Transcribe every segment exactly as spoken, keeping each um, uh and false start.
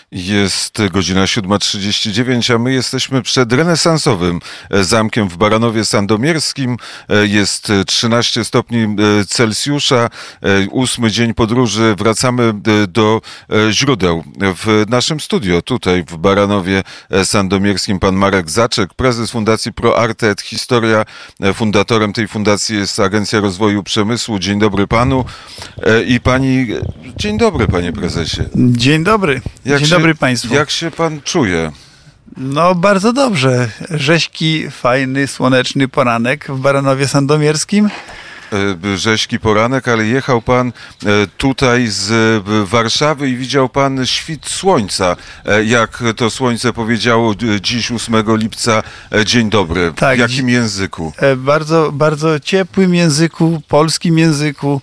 Jest godzina siódma trzydzieści dziewięć, a my jesteśmy przed renesansowym zamkiem w Baranowie Sandomierskim. Jest trzynaście stopni Celsjusza. Ósmy dzień podróży. Wracamy do źródeł. W naszym studio tutaj w Baranowie Sandomierskim pan Marek Zaczek, prezes Fundacji Pro Arte et Historia. Fundatorem tej fundacji jest Agencja Rozwoju Przemysłu. Dzień dobry panu. I pani... Dzień dobry, panie prezesie. Dzień dobry. Jak Dzień się, dobry państwu. Jak się pan czuje? No bardzo dobrze. Rześki, fajny, słoneczny poranek w Baranowie Sandomierskim. Rześki poranek, ale jechał pan tutaj z Warszawy i widział pan świt słońca. Jak to słońce powiedziało dziś, ósmego lipca, dzień dobry. Tak, w jakim języku? Bardzo, bardzo ciepłym języku, polskim języku.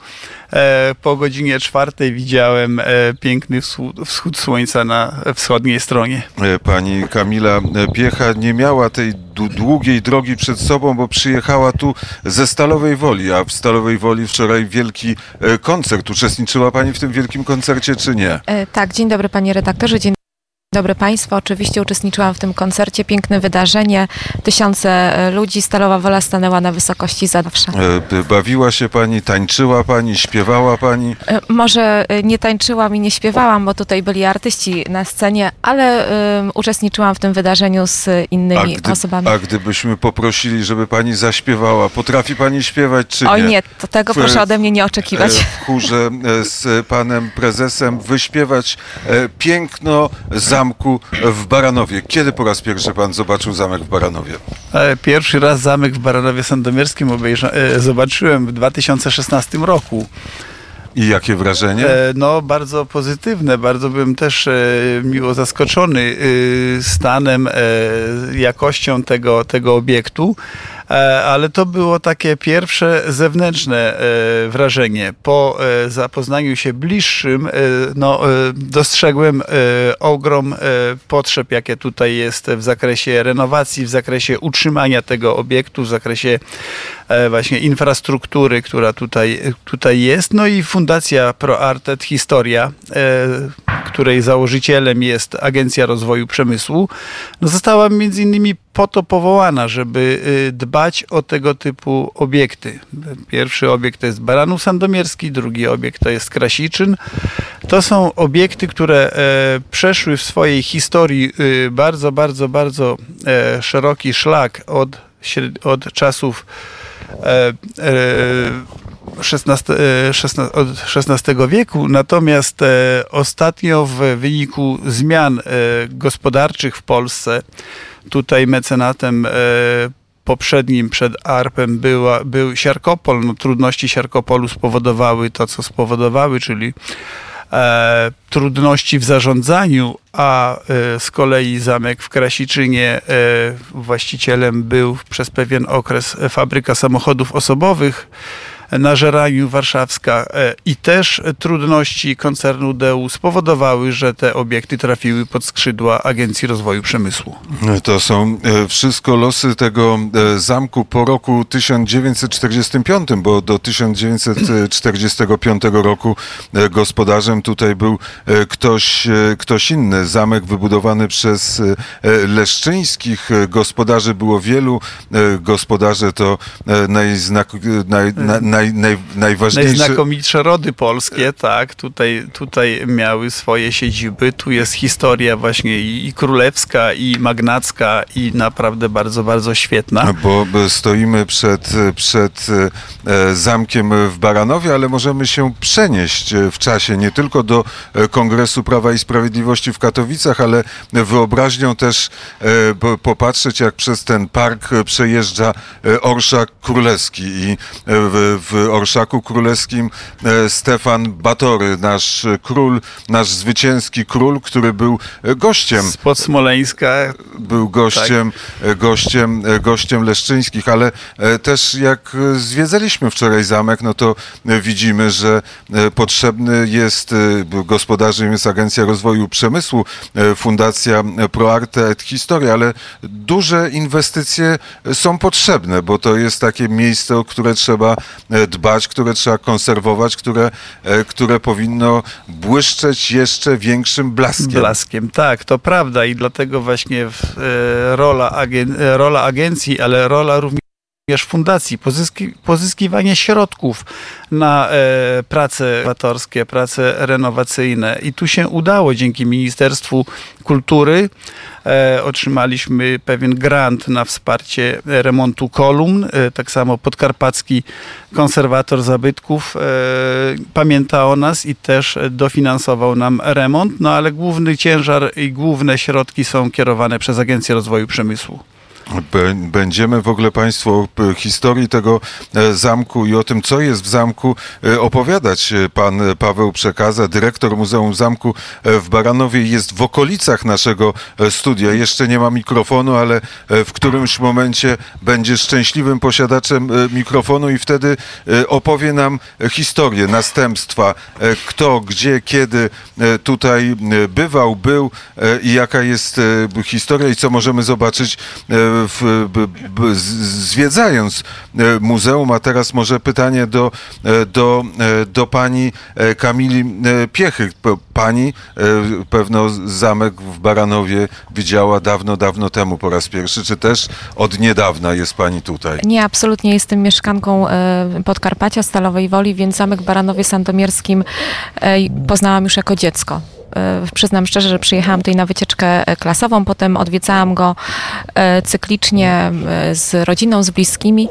Po godzinie czwartej widziałem piękny wschód, wschód słońca na wschodniej stronie. Pani Kamila Piecha nie miała tej długiej drogi przed sobą, bo przyjechała tu ze Stalowej Woli, a w Stalowej Woli wczoraj wielki koncert. Uczestniczyła pani w tym wielkim koncercie, czy nie? Tak, dzień dobry panie redaktorze, dzień dobry państwu. Oczywiście uczestniczyłam w tym koncercie. Piękne wydarzenie. Tysiące ludzi. Stalowa Wola stanęła na wysokości zawsze. Bawiła się pani, tańczyła pani, śpiewała pani? Może nie tańczyłam i nie śpiewałam, bo tutaj byli artyści na scenie, ale um, uczestniczyłam w tym wydarzeniu z innymi a gdy, osobami. A gdybyśmy poprosili, żeby pani zaśpiewała, potrafi pani śpiewać, czy nie? Oj nie, to tego w, proszę ode mnie nie oczekiwać. W chórze z panem prezesem wyśpiewać piękno zamku w Baranowie. Kiedy po raz pierwszy pan zobaczył zamek w Baranowie? Pierwszy raz zamek w Baranowie Sandomierskim obejrza- zobaczyłem w dwa tysiące szesnastym roku. I jakie wrażenie? No bardzo pozytywne, bardzo byłem też miło zaskoczony stanem, jakością tego, tego obiektu, ale to było takie pierwsze zewnętrzne wrażenie. Po zapoznaniu się bliższym no, dostrzegłem ogrom potrzeb, jakie tutaj jest w zakresie renowacji, w zakresie utrzymania tego obiektu, w zakresie właśnie infrastruktury, która tutaj, tutaj jest. No i Fundacja Pro Arte et Historia, której założycielem jest Agencja Rozwoju Przemysłu, no została między innymi po to powołana, żeby dbać o tego typu obiekty. Pierwszy obiekt to jest Baranów Sandomierski, drugi obiekt to jest Krasiczyn. To są obiekty, które przeszły w swojej historii bardzo, bardzo, bardzo szeroki szlak od, od czasów od szesnastego wieku, natomiast ostatnio w wyniku zmian gospodarczych w Polsce, tutaj mecenatem poprzednim przed Arpem była, był Siarkopol. No, trudności Siarkopolu spowodowały to, co spowodowały, czyli E, trudności w zarządzaniu, a e, z kolei zamek w Krasiczynie e, właścicielem był przez pewien okres fabryka samochodów osobowych na Żeraniu Warszawska i też trudności koncernu D E U spowodowały, że te obiekty trafiły pod skrzydła Agencji Rozwoju Przemysłu. To są wszystko losy tego zamku po roku tysiąc dziewięćset czterdziestym piątym, bo do tysiąc dziewięćset czterdziestego piątego roku gospodarzem tutaj był ktoś, ktoś inny. Zamek wybudowany przez Leszczyńskich. Gospodarzy było wielu. Gospodarze to najznak... naj, naj, Naj, naj, najważniejsze... Najznakomitsze rody polskie, tak, tutaj, tutaj miały swoje siedziby. Tu jest historia właśnie i, i królewska, i magnacka, i naprawdę bardzo, bardzo świetna. Bo stoimy przed, przed zamkiem w Baranowie, ale możemy się przenieść w czasie nie tylko do Kongresu Prawa i Sprawiedliwości w Katowicach, ale wyobraźnią też popatrzeć, jak przez ten park przejeżdża Orszak Królewski i w, w Orszaku Królewskim Stefan Batory, nasz król, nasz zwycięski król, który był gościem. Spod Smoleńska. Był gościem, tak. gościem, gościem Leszczyńskich, ale też jak zwiedzaliśmy wczoraj zamek, no to widzimy, że potrzebny jest, gospodarzem jest Agencja Rozwoju Przemysłu, Fundacja Pro Arte et Historia, ale duże inwestycje są potrzebne, bo to jest takie miejsce, o które trzeba dbać, które trzeba konserwować, które, które powinno błyszczeć jeszcze większym blaskiem. Blaskiem, tak, to prawda i dlatego właśnie w, e, rola, agen, rola agencji, ale rola również fundacji, pozyski, pozyskiwanie środków na e, prace renowatorskie, prace renowacyjne. I tu się udało dzięki Ministerstwu Kultury. E, otrzymaliśmy pewien grant na wsparcie remontu kolumn. E, tak samo Podkarpacki Konserwator Zabytków e, pamięta o nas i też dofinansował nam remont. No ale główny ciężar i główne środki są kierowane przez Agencję Rozwoju Przemysłu. Będziemy w ogóle Państwu o historii tego zamku i o tym, co jest w zamku, opowiadać. Pan Paweł Przekaza, dyrektor Muzeum Zamku w Baranowie, jest w okolicach naszego studia. Jeszcze nie ma mikrofonu, ale w którymś momencie będzie szczęśliwym posiadaczem mikrofonu i wtedy opowie nam historię, następstwa, kto, gdzie, kiedy tutaj bywał, był i jaka jest historia i co możemy zobaczyć W, b, b, zwiedzając muzeum. A teraz może pytanie do, do, do pani Kamili Piechy. Pani pewno zamek w Baranowie widziała dawno, dawno temu po raz pierwszy, czy też od niedawna jest pani tutaj? Nie, absolutnie jestem mieszkanką Podkarpacia, Stalowej Woli, więc zamek w Baranowie Sandomierskim poznałam już jako dziecko. Przyznam szczerze, że przyjechałam tutaj na wycieczkę klasową, potem odwiedzałam go cyklicznie z rodziną, z bliskimi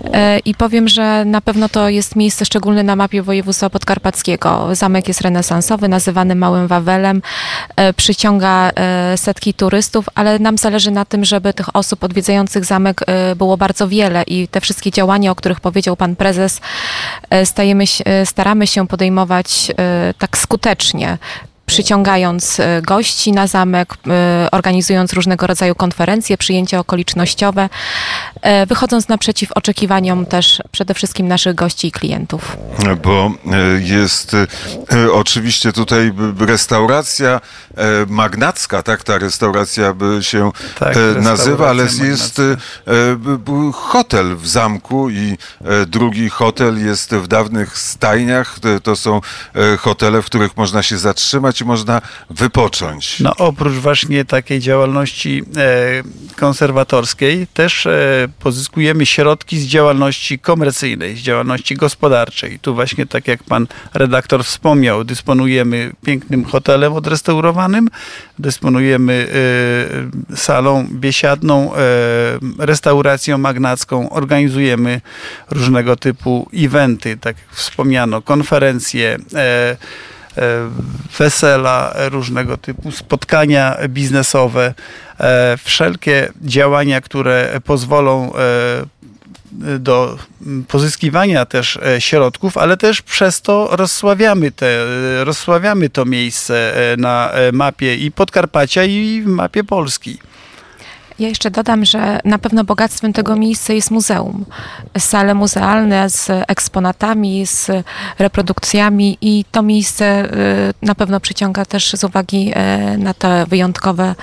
i powiem, że na pewno to jest miejsce szczególne na mapie województwa podkarpackiego. Zamek jest renesansowy, nazywany Małym Wawelem, przyciąga setki turystów, ale nam zależy na tym, żeby tych osób odwiedzających zamek było bardzo wiele i te wszystkie działania, o których powiedział pan prezes, stajemy, staramy się podejmować tak skutecznie, przyciągając gości na zamek, organizując różnego rodzaju konferencje, przyjęcia okolicznościowe, wychodząc naprzeciw oczekiwaniom też przede wszystkim naszych gości i klientów. Bo jest oczywiście tutaj restauracja magnacka, tak? Ta restauracja się tak, nazywa, ale jest hotel w zamku i drugi hotel jest w dawnych stajniach. To są hotele, w których można się zatrzymać i można wypocząć. No oprócz właśnie takiej działalności e, konserwatorskiej też e, pozyskujemy środki z działalności komercyjnej, z działalności gospodarczej. Tu właśnie tak jak pan redaktor wspomniał, dysponujemy pięknym hotelem odrestaurowanym, dysponujemy e, salą biesiadną, e, restauracją magnacką, organizujemy różnego typu eventy, tak jak wspomniano, konferencje, e, wesela, różnego typu spotkania biznesowe, wszelkie działania, które pozwolą do pozyskiwania też środków, ale też przez to rozsławiamy, te, rozsławiamy to miejsce na mapie i Podkarpacia, i w mapie Polski. Ja jeszcze dodam, że na pewno bogactwem tego miejsca jest muzeum. Sale muzealne z eksponatami, z reprodukcjami i to miejsce na pewno przyciąga też z uwagi na te wyjątkowe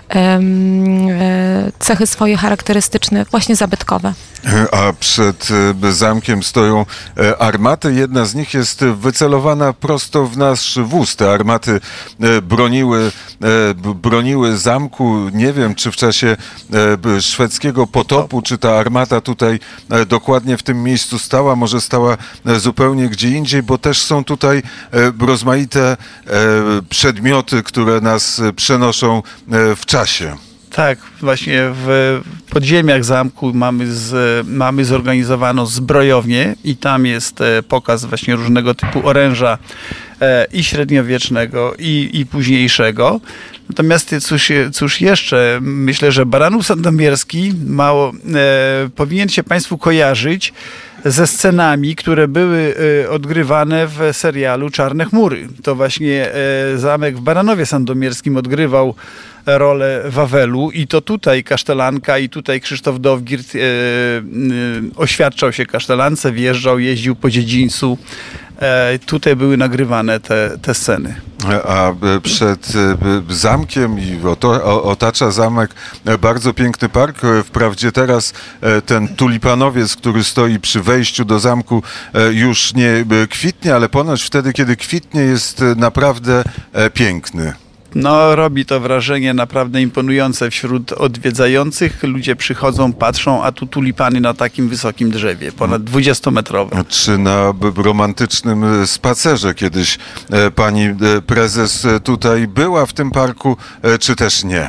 cechy swoje charakterystyczne, właśnie zabytkowe. A przed zamkiem stoją armaty. Jedna z nich jest wycelowana prosto w nasz wóz. Te armaty broniły, broniły zamku. Nie wiem, czy w czasie szwedzkiego potopu, czy ta armata tutaj dokładnie w tym miejscu stała, może stała zupełnie gdzie indziej, bo też są tutaj rozmaite przedmioty, które nas przenoszą w czasie. Tak, właśnie w podziemiach zamku mamy, z, mamy zorganizowaną zbrojownię i tam jest pokaz właśnie różnego typu oręża i średniowiecznego, i, i późniejszego. Natomiast cóż, cóż jeszcze, myślę, że Baranów Sandomierski mało, e, powinien się Państwu kojarzyć ze scenami, które były e, odgrywane w serialu Czarne chmury. To właśnie e, zamek w Baranowie Sandomierskim odgrywał rolę Wawelu i to tutaj kasztelanka i tutaj Krzysztof Dowgirt e, e, oświadczał się kasztelance, wjeżdżał, jeździł po dziedzińcu e, tutaj były nagrywane te, te sceny. A przed zamkiem i otacza zamek bardzo piękny park. Wprawdzie teraz ten tulipanowiec, który stoi przy wejściu do zamku, już nie kwitnie, ale ponoć wtedy, kiedy kwitnie, jest naprawdę piękny. No, robi to wrażenie naprawdę imponujące wśród odwiedzających. Ludzie przychodzą, patrzą, a tu tulipany na takim wysokim drzewie, ponad dwudziestometrowym. Czy na romantycznym spacerze kiedyś pani prezes tutaj była w tym parku, czy też nie?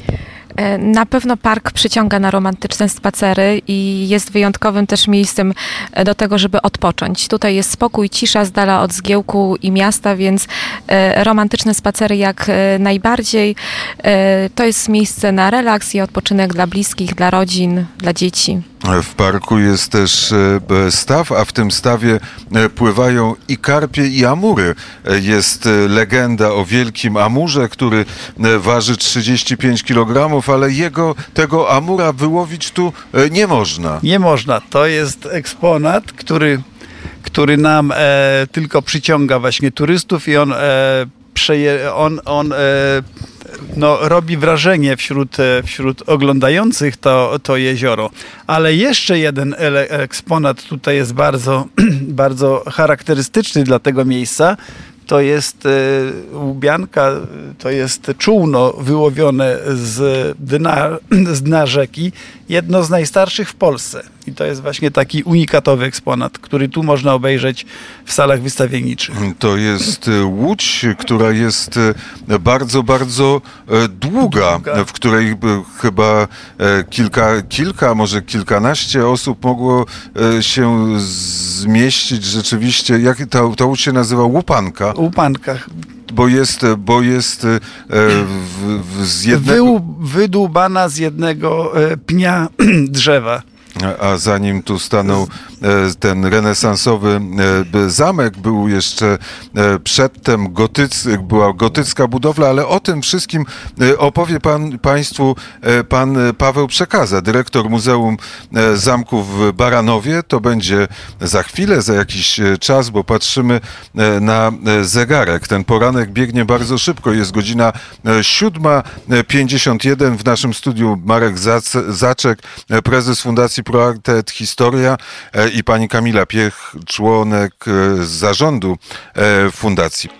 Na pewno park przyciąga na romantyczne spacery i jest wyjątkowym też miejscem do tego, żeby odpocząć. Tutaj jest spokój, cisza z dala od zgiełku i miasta, więc romantyczne spacery jak najbardziej. To jest miejsce na relaks i odpoczynek dla bliskich, dla rodzin, dla dzieci. W parku jest też staw, a w tym stawie pływają i karpie, i amury. Jest legenda o wielkim amurze, który waży trzydzieści pięć kilogramów, ale jego, tego amura wyłowić tu nie można. Nie można. To jest eksponat, który, który nam e, tylko przyciąga właśnie turystów i on, e, przeje, on, on e, no, robi wrażenie wśród, wśród oglądających to, to jezioro. Ale jeszcze jeden eksponat tutaj jest bardzo, bardzo charakterystyczny dla tego miejsca. To jest łubianka, to jest czółno wyłowione z dna, z dna rzeki, jedno z najstarszych w Polsce. I to jest właśnie taki unikatowy eksponat, który tu można obejrzeć w salach wystawienniczych. To jest łódź, która jest bardzo, bardzo długa, długa. w której chyba kilka, kilka, może kilkanaście osób mogło się zmieścić rzeczywiście. Jak ta, ta łódź się nazywa? Łupanka. Łupanka. Bo jest, bo jest e, w, w, z jednego... Wy, wydłubana z jednego e, pnia drzewa. A zanim tu stanął ten renesansowy zamek, był jeszcze przedtem gotycy, była gotycka budowla, ale o tym wszystkim opowie pan, Państwu pan Paweł Przekaza, dyrektor Muzeum Zamków w Baranowie. To będzie za chwilę, za jakiś czas, bo patrzymy na zegarek. Ten poranek biegnie bardzo szybko. Jest godzina siódma pięćdziesiąt jeden. W naszym studiu Marek Zaczek, prezes Fundacji Proarte Historia, i pani Kamila Piech, członek zarządu fundacji.